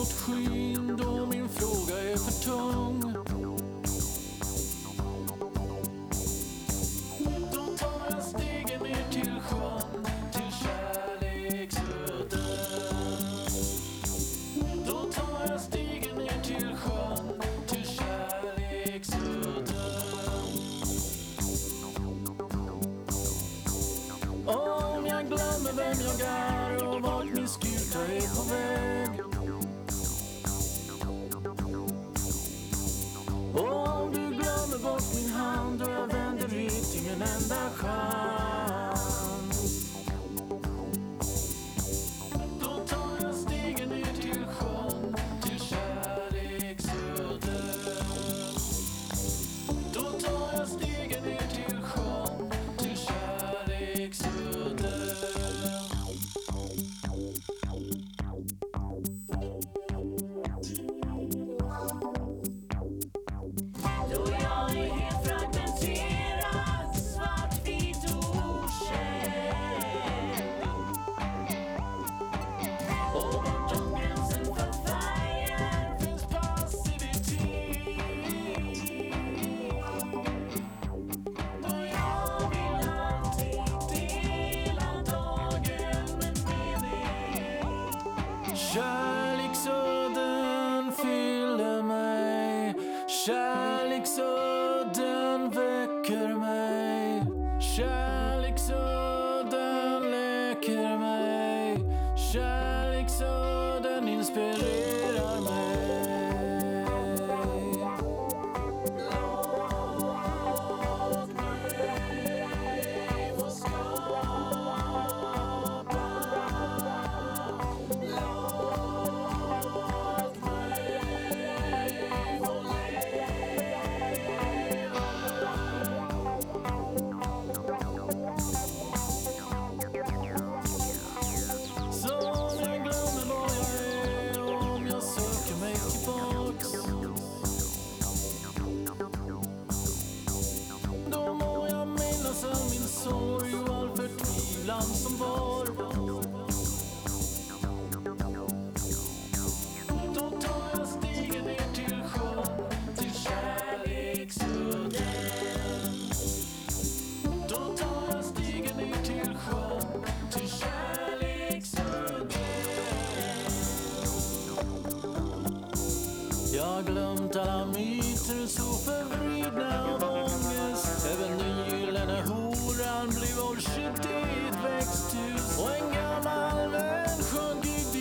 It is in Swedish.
mot skyn då min fråga är för tung. Då tar jag stegen ner till sjön, till kärleksudden. Då tar jag stegen ner till sjön, till kärleksudden. Om jag glömmer vem jag är och vart min skuta är på väg. Och om du glömmer bort min hand och jag vänder ut till min enda chans. Då tar jag stegen ner till sjön, till kärleksudden. Då tar jag stegen ner till sjön, till kärleksudden. Då jag är helt fragmenterad, svartvit okänd. Och bortom gränsen för färger Finns passivitet. då jag vill alltid dela dagen med mening. Kärleksudden fyller mig. Kärleksudden väcker mig. Kärleksudden läker mig. Kärleksudden inspirerar mig. Låt mig få skapa. Låt mig få Så om jag glömmer var jag är och om jag söker mig tillbaks, då må jag minnas all min sorg och all förtvivlan som var. Då tar jag stigen ner till sjön, till kärleksudden. Då tar jag stigen ner till sjön, till kärleksudden. Jag har glömt alla myter så förvridna av ångest. Även den gyllene horan blev orkidé i ett växthus. Och en gammal vän sjönk i